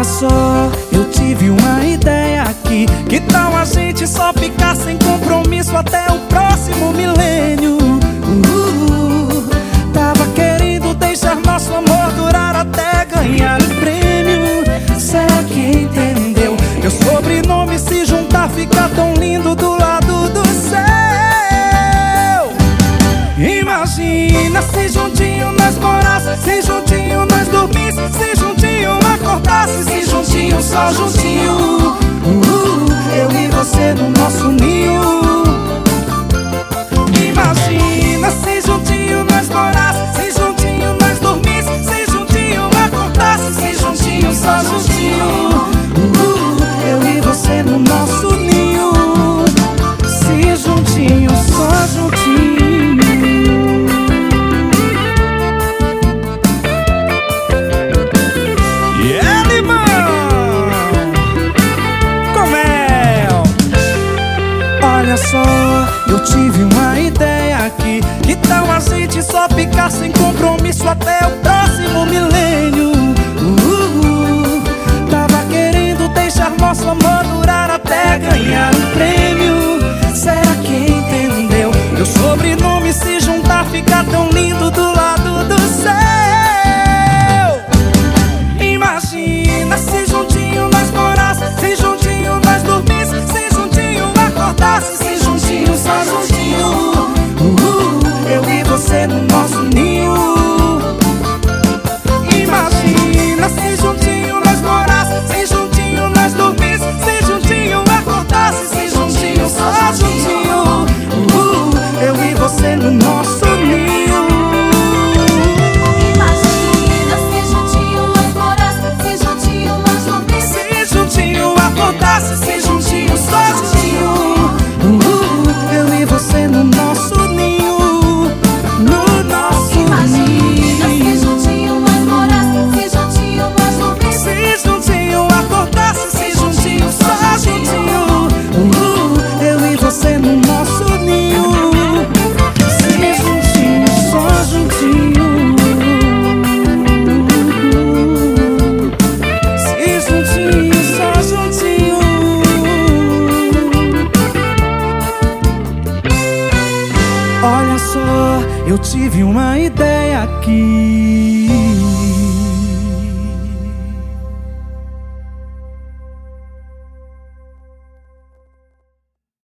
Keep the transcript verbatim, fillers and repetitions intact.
Olha só, eu tive uma ideia aqui. Que tal a gente só ficar sem compromisso até o próximo milênio? uh, Tava querendo deixar nosso amor durar até ganhar o prêmio. Será que entendeu? Meu sobrenome se juntar fica tão lindo do lado do céu. Imagina se juntinho nós morasse, se juntinho nós dormisse, se juntinho acordasse, se juntinho, só juntinho